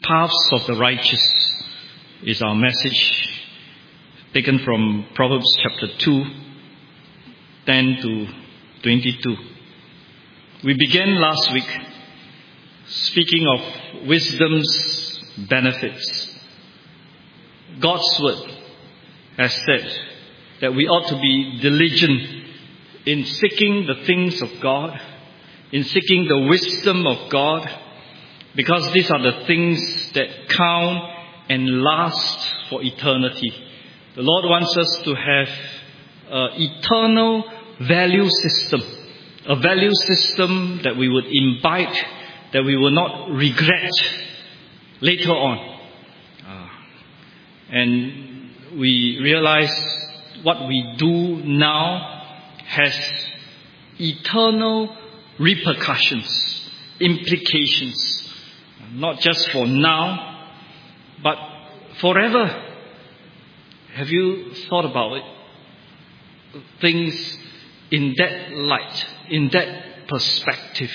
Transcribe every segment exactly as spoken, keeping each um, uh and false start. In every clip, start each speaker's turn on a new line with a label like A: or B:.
A: paths of the righteous is our message, taken from Proverbs chapter two, ten to twenty-two. We began last week speaking of wisdom's benefits. God's word has said that we ought to be diligent in seeking the things of God, in seeking the wisdom of God, because these are the things that count and last for eternity. The Lord wants us to have an eternal value system, a value system that we would imbibe, that we will not regret later on. Uh, and we realize what we do now has eternal repercussions, implications, not just for now, but forever. Have you thought about it? Things in that light, in that perspective.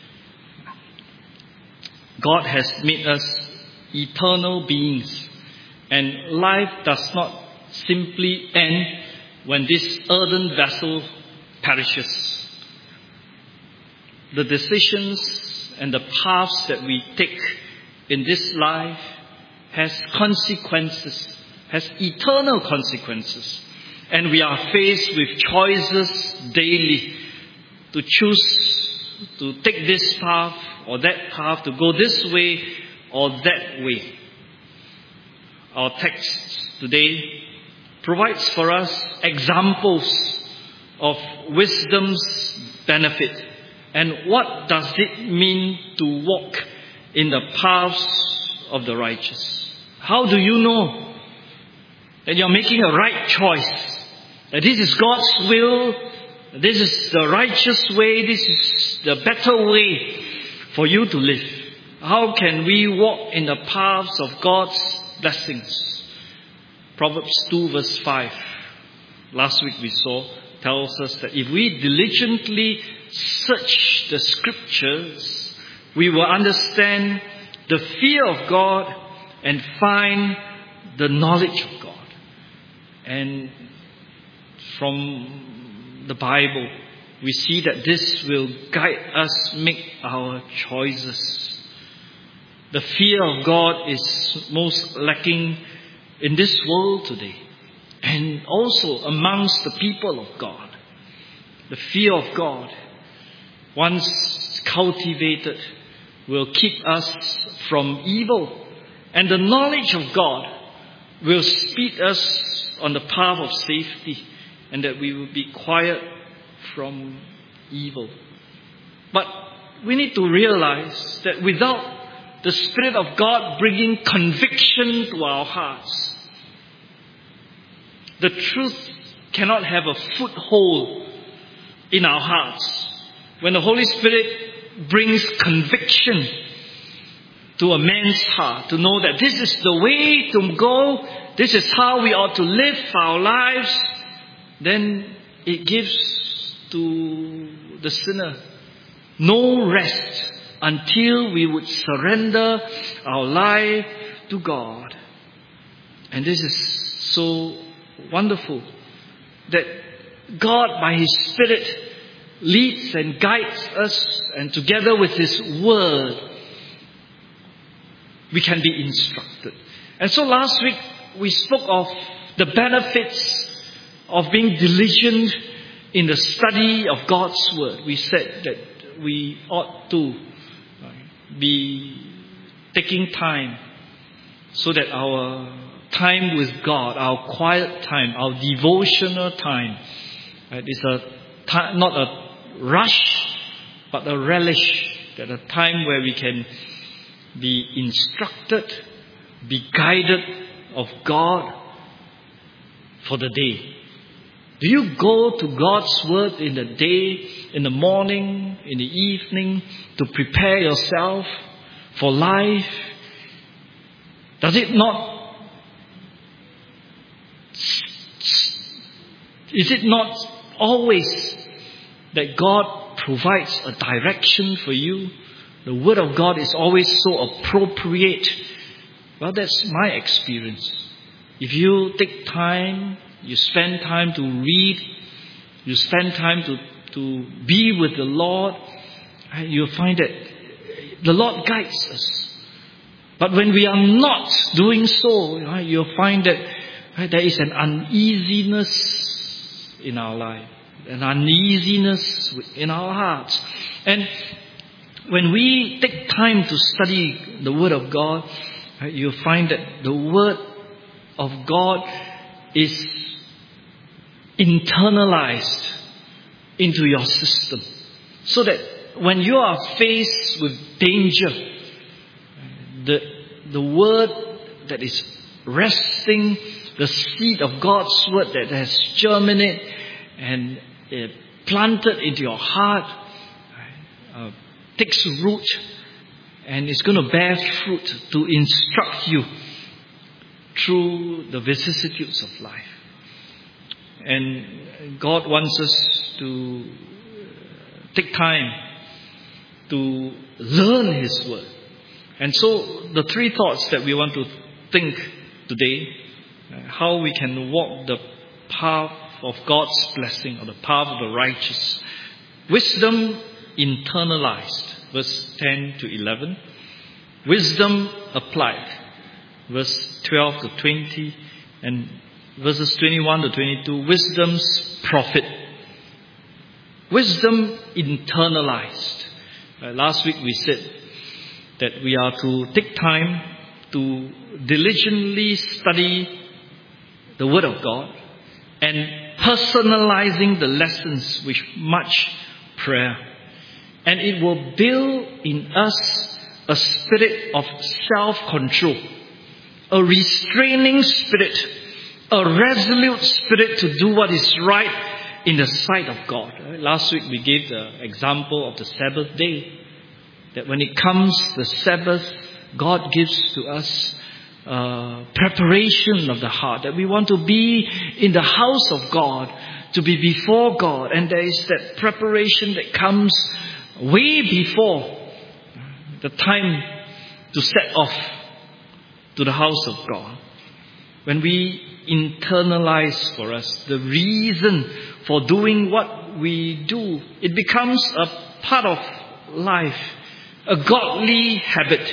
A: God has made us eternal beings, and life does not simply end when this earthen vessel perishes. The decisions and the paths that we take in this life has consequences, has eternal consequences. And we are faced with choices daily to choose to take this path or that path, to go this way or that way. Our text today provides for us examples of wisdom's benefit. And what does it mean to walk in the paths of the righteous? How do you know that you're making a right choice? That this is God's will, this is the righteous way, this is the better way for you to live. How can we walk in the paths of God's blessings? Proverbs two verse five, last week we saw, tells us that if we diligently search the scriptures, we will understand the fear of God and find the knowledge of God. And from the Bible, we see that this will guide us make our choices. The fear of God is most lacking in this world today, and also amongst the people of God. The fear of God, once cultivated, will keep us from evil, and the knowledge of God will speed us on the path of safety, and that we will be quiet from evil. But we need to realize that without the Spirit of God bringing conviction to our hearts, the truth cannot have a foothold in our hearts. When the Holy Spirit brings conviction to a man's heart, to know that this is the way to go, this is how we ought to live our lives, then it gives to the sinner no rest until we would surrender our life to God. And this is so wonderful that God by His Spirit leads and guides us, and together with His Word we can be instructed. And so last week we spoke of the benefits of being diligent in the study of God's Word. We said that we ought to be taking time so that our time with God, our quiet time, our devotional time, right, is a time, not a rush, but a relish, that a time where we can be instructed, be guided of God for the day. Do you go to God's Word in the day, in the morning, in the evening, to prepare yourself for life? Does it not, is it not always that God provides a direction for you? The Word of God is always so appropriate Well, that's my experience. If you take time, you spend time to read, you spend time to, to be with the Lord, you'll find that the Lord guides us. But when we are not doing so, you'll find that there is an uneasiness in our life, an uneasiness in our hearts. And when we take time to study the Word of God, you'll find that the Word of God is internalized into your system. So that when you are faced with danger, the, the Word that is resting, the seed of God's Word that has germinated and uh, planted into your heart, uh, takes root and is going to bear fruit to instruct you through the vicissitudes of life. And God wants us to take time to learn His Word. And so the three thoughts that we want to think today, how we can walk the path of God's blessing or the path of the righteous. Wisdom internalized, verse ten to eleven. Wisdom applied, verse twelve to twenty, and verses twenty-one to twenty-two. Wisdom's profit. Wisdom internalized. Uh, last week we said that we are to take time to diligently study the Word of God and personalizing the lessons with much prayer. And it will build in us a spirit of self-control, a restraining spirit, a resolute spirit to do what is right in the sight of God. Last week we gave the example of the Sabbath day. That when it comes the Sabbath, God gives to us uh, preparation of the heart. That we want to be in the house of God, to be before God. And there is that preparation that comes way before the time to set off to the house of God. When we internalize for us the reason for doing what we do, it becomes a part of life, a godly habit,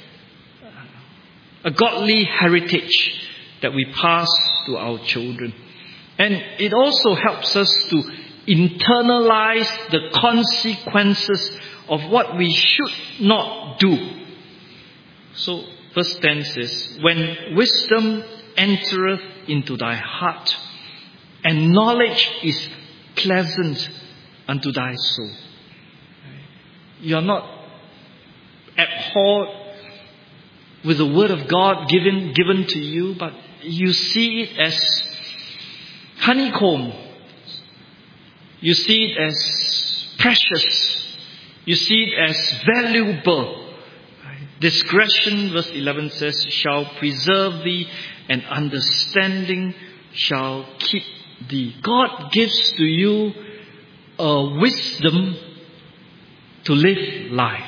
A: a godly heritage that we pass to our children. And it also helps us to internalize the consequences of what we should not do. So verse ten says, when wisdom entereth into thy heart, and knowledge is pleasant unto thy soul. You are not abhorred with the Word of God given, given to you, but you see it as honeycomb. You see it as precious. You see it as valuable. Discretion, verse eleven says, shall preserve thee, and understanding shall keep thee. God gives to you a wisdom to live life.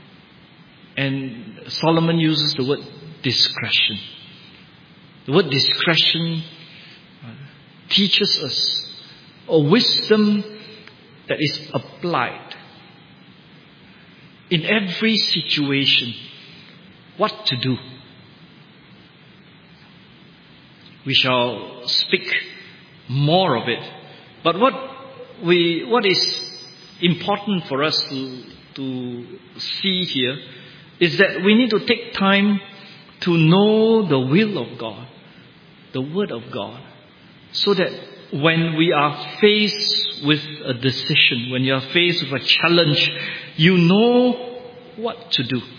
A: And Solomon uses the word discretion. The word discretion teaches us a wisdom that is applied in every situation. What to do. We shall speak more of it. But what we what is important for us to, to see here is that we need to take time to know the will of God, the Word of God, so that when we are faced with a decision, when you are faced with a challenge, you know what to do.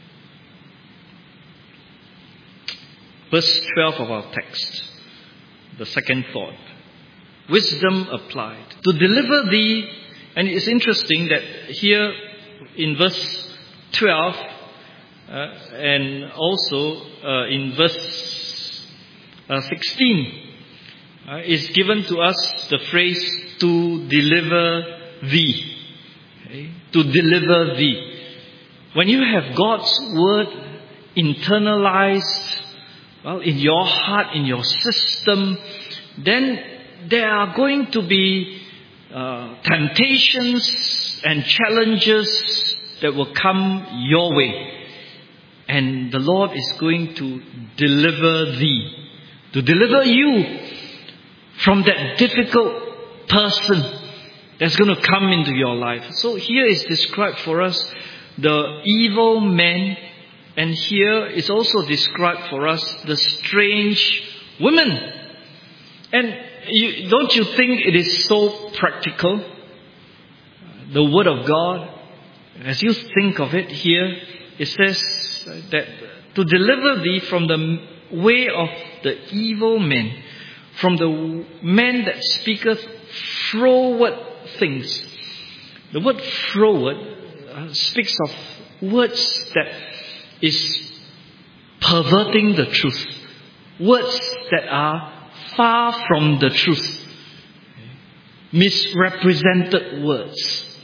A: Verse twelve of our text, the second thought. Wisdom applied. To deliver thee, and it's interesting that here in verse twelve, uh, and also uh, in verse uh, sixteen, uh, is given to us the phrase, to deliver thee. Okay? To deliver thee. When you have God's Word internalized, well, in your heart, in your system, then there are going to be uh, temptations and challenges that will come your way. And the Lord is going to deliver thee, to deliver you from that difficult person that's going to come into your life. So here is described for us the evil man, and here is also described for us the strange woman. And you, don't you think it is so practical? The Word of God, as you think of it here, it says that to deliver thee from the way of the evil man, from the man that speaketh froward things. The word froward uh, speaks of words that is perverting the truth. Words that are far from the truth. Misrepresented words.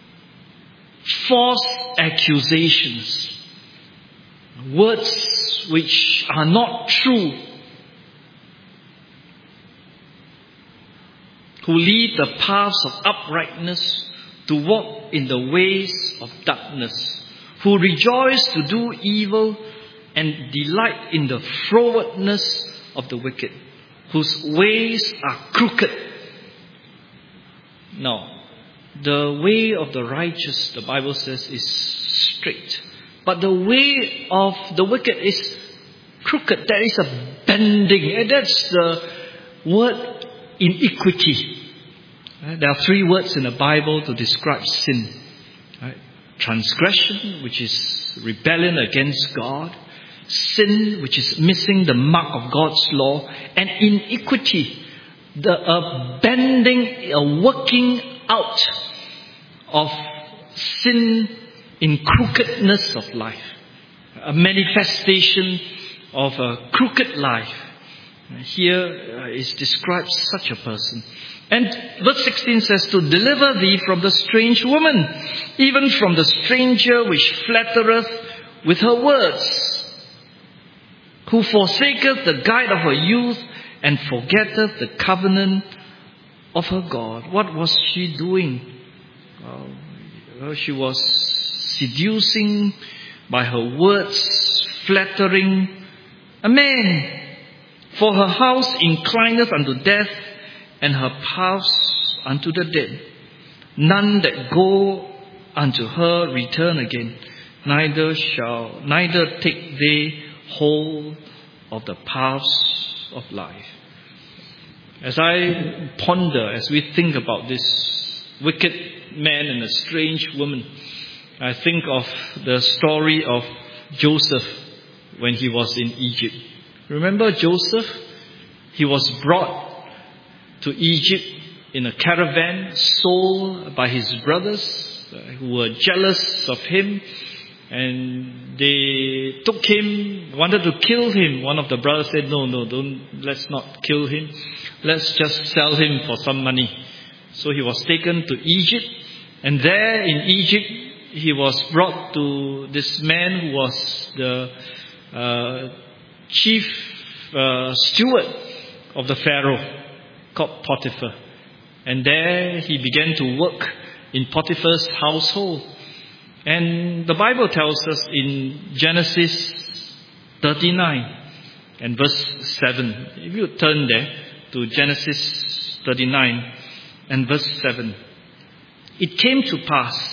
A: False accusations. Words which are not true. Who lead the paths of uprightness to walk in the ways of darkness. Who rejoice to do evil and delight in the frowardness of the wicked. Whose ways are crooked. No. The way of the righteous, the Bible says, is straight. But the way of the wicked is crooked. There is a bending. And that's the word iniquity. There are three words in the Bible to describe sin. Right? Transgression, which is rebellion against God. Sin, which is missing the mark of God's law. And iniquity, the uh, bending, a working out of sin in crookedness of life. A manifestation of a crooked life. Here uh, is described such a person. And verse sixteen says, to deliver thee from the strange woman, even from the stranger which flattereth with her words, who forsaketh the guide of her youth, and forgetteth the covenant of her God. What was she doing? Well, she was seducing by her words, flattering a man. For her house inclineth unto death, and her paths unto the dead. None that go unto her return again, neither shall neither take they hold of the paths of life. As I ponder, as we think about this wicked man and a strange woman, I think of the story of Joseph when he was in Egypt. Remember Joseph? He was brought to Egypt in a caravan, sold by his brothers who were jealous of him, and they took him, wanted to kill him. One of the brothers said, no, no, don't, let's not kill him. Let's just sell him for some money. So he was taken to Egypt, and there in Egypt, he was brought to this man who was the uh, chief uh, steward of the Pharaoh, called Potiphar. And there he began to work in Potiphar's household. And the Bible tells us in Genesis thirty-nine and verse seven. If you turn there to Genesis thirty-nine and verse seven. It came to pass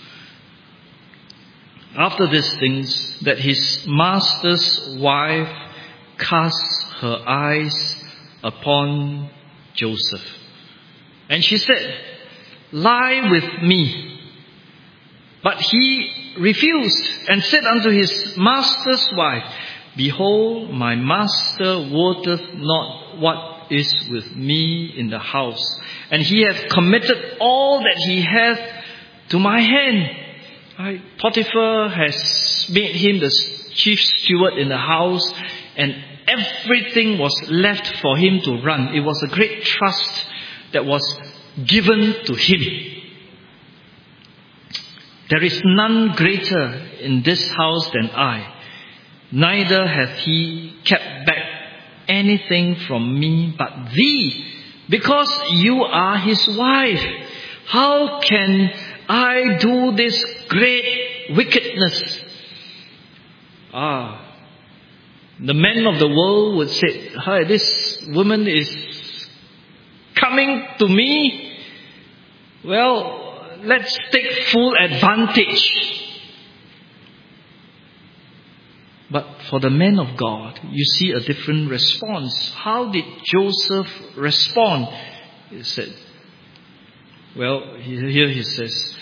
A: after these things that his master's wife cast her eyes upon Joseph. And she said, lie with me. But he refused and said unto his master's wife, behold, my master wotteth not what is with me in the house, and he hath committed all that he hath to my hand. Right? Potiphar has made him the chief steward in the house, and everything was left for him to run. It was a great trust that was given to him. There is none greater in this house than I. neither hath he kept back anything from me but thee, because you are his wife. How can I do this great wickedness? Ah, the men of the world would say, "Hi, this woman is coming to me. Well, let's take full advantage." But for the men of God, you see a different response. How did Joseph respond? He said, well, here he says,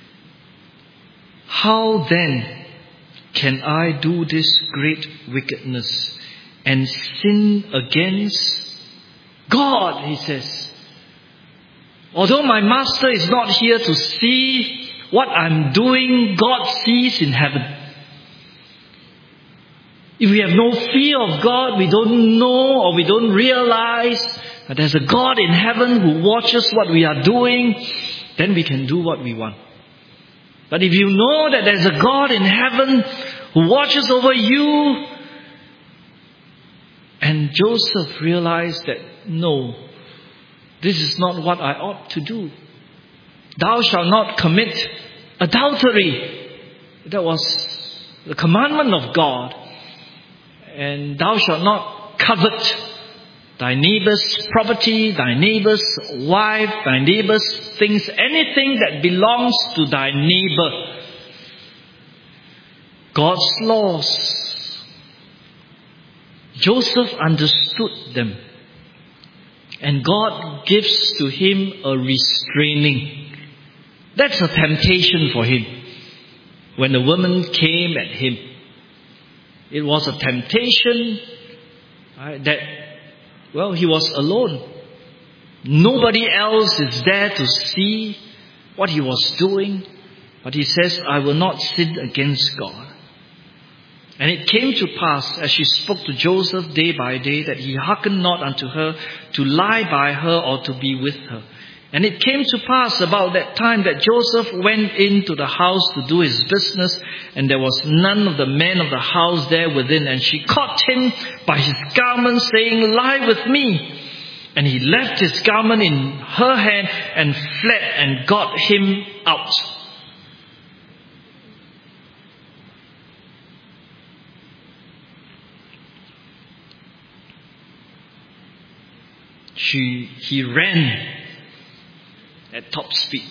A: "How then can I do this great wickedness and sin against God?" He says. Although my master is not here to see what I'm doing, God sees in heaven. If we have no fear of God, we don't know or we don't realize that there's a God in heaven who watches what we are doing, then we can do what we want. But if you know that there's a God in heaven who watches over you, and Joseph realized that, no, this is not what I ought to do. Thou shalt not commit adultery. That was the commandment of God. And thou shalt not covet thy neighbor's property, thy neighbor's wife, thy neighbor's things, anything that belongs to thy neighbor. God's laws. Joseph understood them. And God gives to him a restraining. That's a temptation for him. When the woman came at him, it was a temptation right, that, well, he was alone. Nobody else is there to see what he was doing. But he says, "I will not sin against God." And it came to pass, as she spoke to Joseph day by day, that he hearkened not unto her to lie by her or to be with her. And it came to pass about that time that Joseph went into the house to do his business, and there was none of the men of the house there within. And she caught him by his garment, saying, "Lie with me." And he left his garment in her hand and fled and got him out. She, he ran at top speed.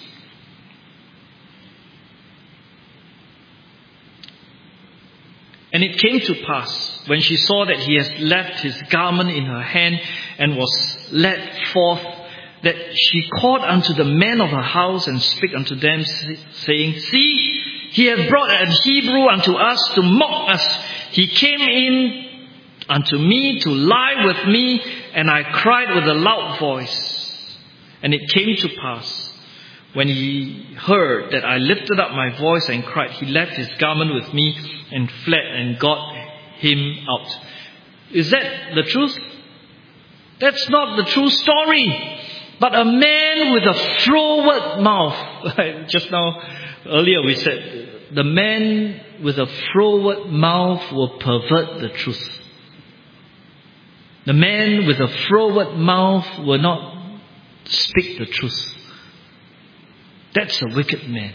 A: And it came to pass, when she saw that he has left his garment in her hand and was led forth, that she called unto the men of her house and spake unto them, saying, "See, he hath brought an Hebrew unto us to mock us. He came in unto me to lie with me, and I cried with a loud voice. And it came to pass, when he heard that I lifted up my voice and cried, he left his garment with me and fled and got him out." Is that the truth? That's not the true story. But a man with a froward mouth. Just now, earlier we said, the man with a froward mouth will pervert the truth. The man with a froward mouth will not speak the truth. That's a wicked man.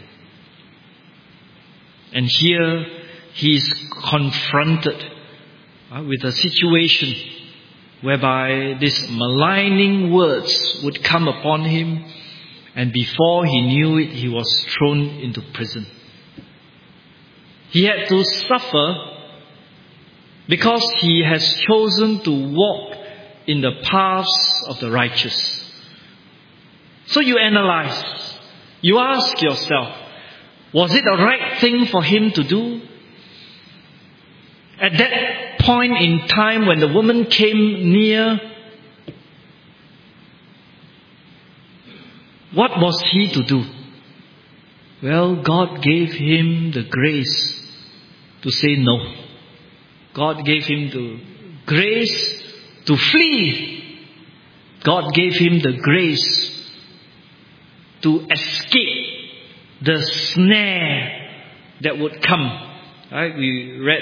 A: And here he is confronted uh, with a situation whereby these maligning words would come upon him, and before he knew it, he was thrown into prison. He had to suffer because he has chosen to walk in the paths of the righteous. So you analyze, you ask yourself, was it a right thing for him to do? At that point in time when the woman came near, what was he to do? Well, God gave him the grace to say no. God gave him the grace to flee. God gave him the grace to escape the snare that would come. Right? We read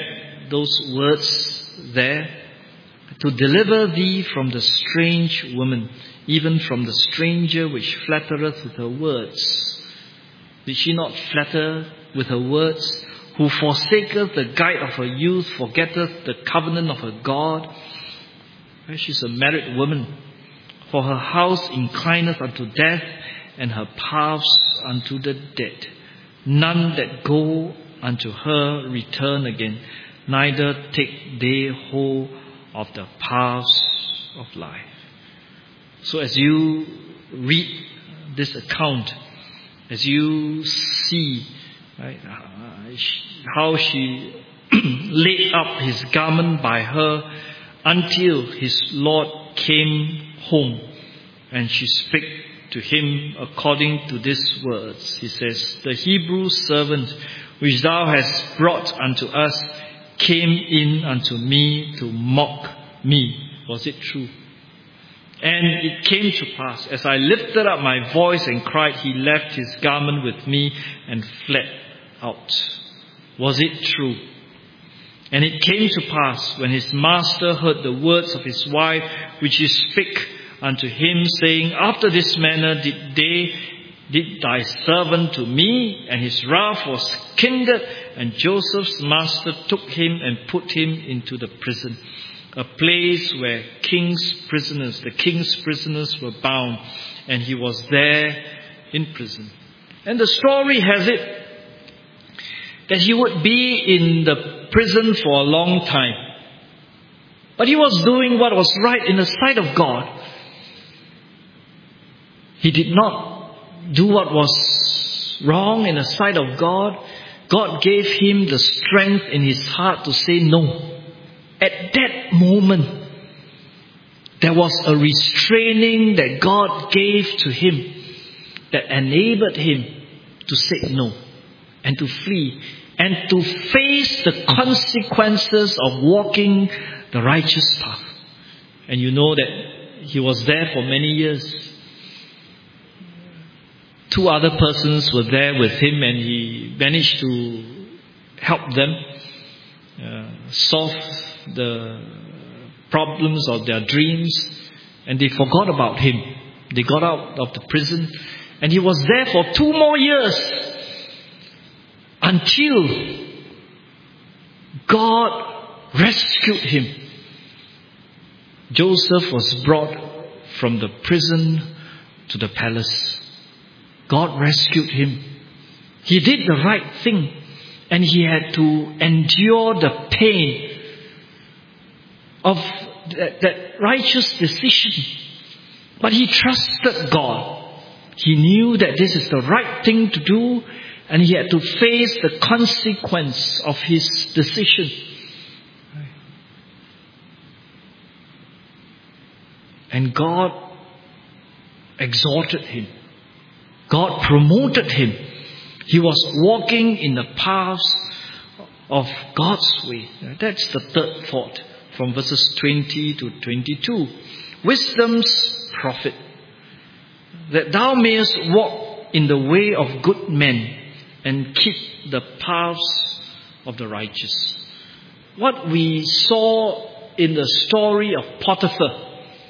A: those words there. To deliver thee from the strange woman, even from the stranger which flattereth with her words. Did she not flatter with her words? Who forsaketh the guide of her youth, forgetteth the covenant of her God. She's a married woman. For her house inclineth unto death, and her paths unto the dead. None that go unto her return again, neither take they hold of the paths of life. So as you read this account, as you see, right, how she laid up his garment by her until his Lord came home, and she spake to him according to these words. He says, the Hebrew servant which thou hast brought unto us came in unto me to mock me. Was it true? And it came to pass, as I lifted up my voice and cried, he left his garment with me and fled out. Was it true? And it came to pass, when his master heard the words of his wife, which he spake unto him, saying, after this manner did they did thy servant to me, and his wrath was kindled, and Joseph's master took him and put him into the prison, a place where king's prisoners, the king's prisoners were bound, and he was there in prison. And the story has it that he would be in the prison for a long time. But he was doing what was right in the sight of God. He did not do what was wrong in the sight of God. God gave him the strength in his heart to say no. At that moment, there was a restraining that God gave to him that enabled him to say no and to flee and to face the consequences of walking the righteous path. And you know that he was there for many years. Two other persons were there with him, and he managed to help them uh, solve the problems of their dreams, and they forgot about him. They got out of the prison, and he was there for two more years until God rescued him. Joseph was brought from the prison to the palace. God rescued him. He did the right thing, and he had to endure the pain of that, that righteous decision. But he trusted God. He knew that this is the right thing to do, and he had to face the consequence of his decision. And God exalted him. God promoted him. He was walking in the paths of God's way. That's the third thought from verses twenty to twenty-two. Wisdom's prophet, that thou mayest walk in the way of good men and keep the paths of the righteous. What we saw in the story of Potiphar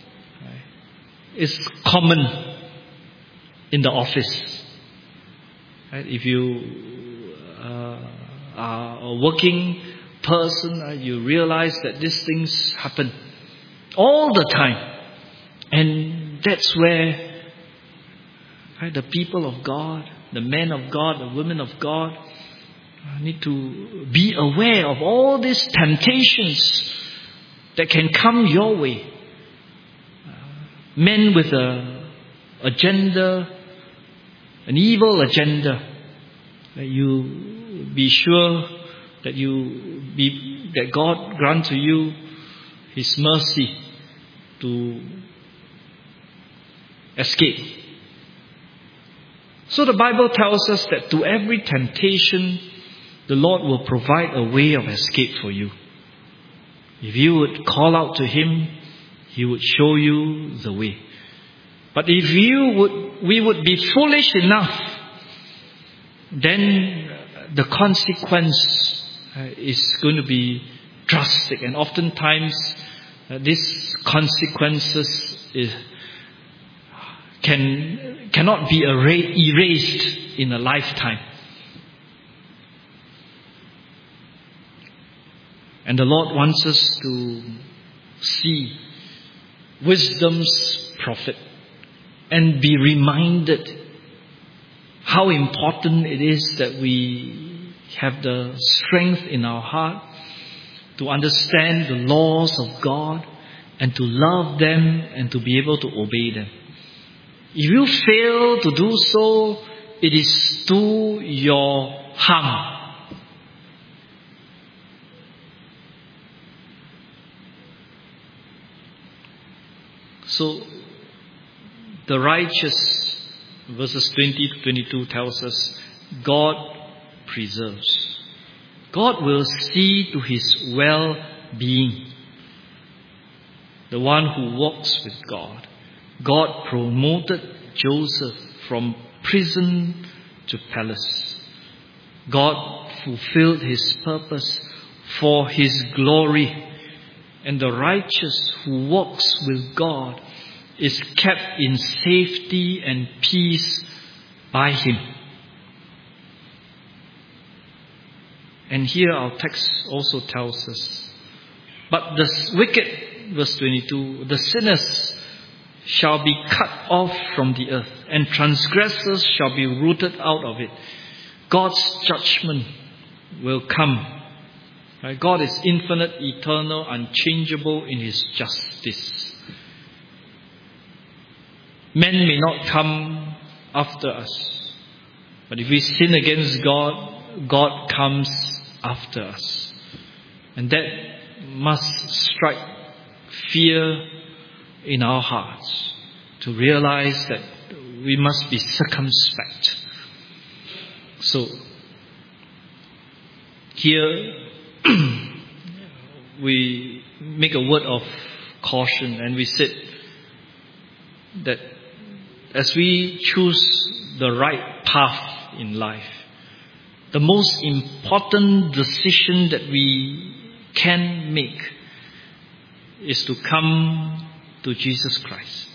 A: is common in the office. Right? If you uh, are a working person, uh, you realize that these things happen all the time. And that's where right, the people of God, the men of God, the women of God need to be aware of all these temptations that can come your way. Uh, men with a agenda, an evil agenda, that you be sure that you be that God grant to you His mercy to escape. So the Bible tells us that to every temptation, the Lord will provide a way of escape for you. If you would call out to Him, He would show you the way. But if you would, we would be foolish enough, then the consequence is going to be drastic, and oftentimes uh, these consequences is, can cannot be erased, erased in a lifetime. And the Lord wants us to see wisdom's profit and be reminded how important it is that we have the strength in our heart to understand the laws of God and to love them and to be able to obey them. If you fail to do so, it is to your harm. So, the righteous, verses twenty to twenty-two tells us, God preserves. God will see to his well-being. The one who walks with God. God promoted Joseph from prison to palace. God fulfilled his purpose for his glory. And the righteous who walks with God is kept in safety and peace by him. And here our text also tells us, but the wicked, verse twenty-two, the sinners shall be cut off from the earth, and transgressors shall be rooted out of it. God's judgment will come. Right? God is infinite, eternal, unchangeable in his justice. Men may not come after us, but if we sin against God, God comes after us. And that must strike fear in our hearts to realize that we must be circumspect. So, here we make a word of caution, and we said that as we choose the right path in life, the most important decision that we can make is to come to Jesus Christ,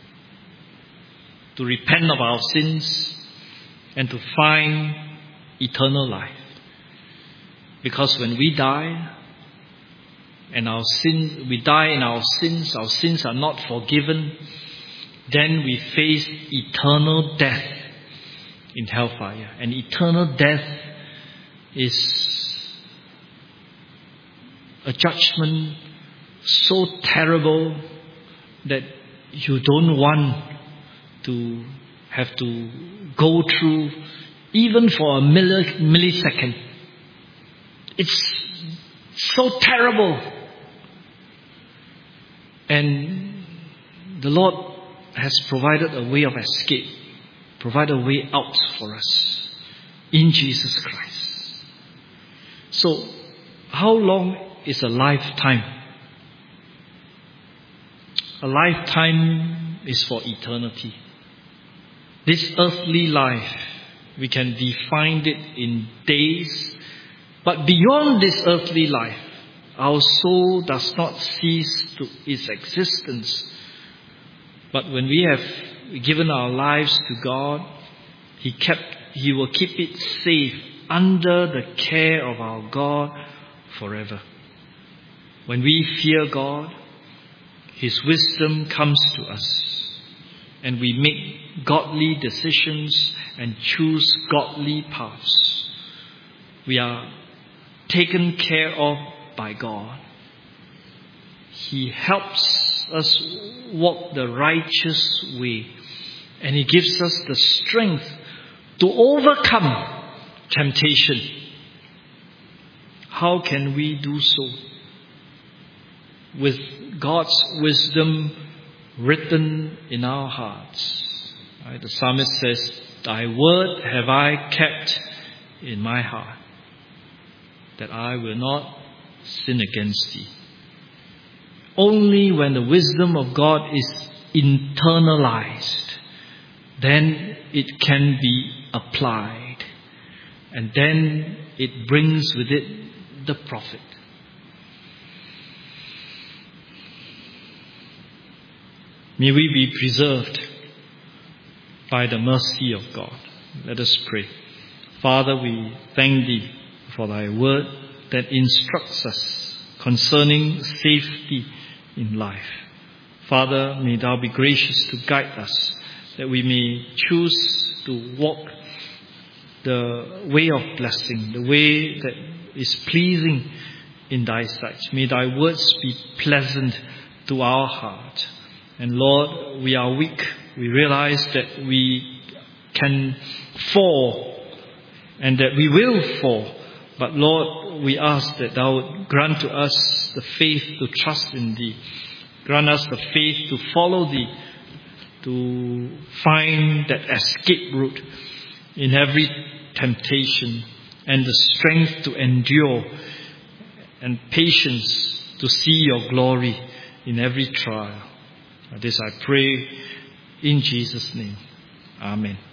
A: to repent of our sins and to find eternal life. Because when we die and our sin, we die in our sins, our sins are not forgiven, then we face eternal death in hellfire. And eternal death is a judgment so terrible that you don't want to have to go through even for a millisecond. It's so terrible. And the Lord has provided a way of escape, provided a way out for us in Jesus Christ. So, how long is a lifetime? A lifetime is for eternity. This earthly life, we can define it in days, but beyond this earthly life, our soul does not cease to its existence. But when we have given our lives to God, He kept, He will keep it safe under the care of our God forever. When we fear God, His wisdom comes to us, and we make godly decisions and choose godly paths. We are taken care of by God. He helps us walk the righteous way, and He gives us the strength to overcome temptation. How can we do so? With God's wisdom written in our hearts. Right? The psalmist says, "Thy word have I kept in my heart, that I will not sin against thee." Only when the wisdom of God is internalized, then it can be applied. And then it brings with it the profit. May we be preserved by the mercy of God. Let us pray. Father, we thank Thee for Thy word that instructs us concerning safety in life. Father, may Thou be gracious to guide us, that we may choose to walk the way of blessing, the way that is pleasing in Thy sight. May Thy words be pleasant to our heart. And Lord, we are weak. We realize that we can fall and that we will fall. But Lord, we ask that Thou would grant to us the faith to trust in Thee. Grant us the faith to follow Thee, to find that escape route in every temptation, and the strength to endure, and patience to see Your glory in every trial. This I pray in Jesus' name. Amen.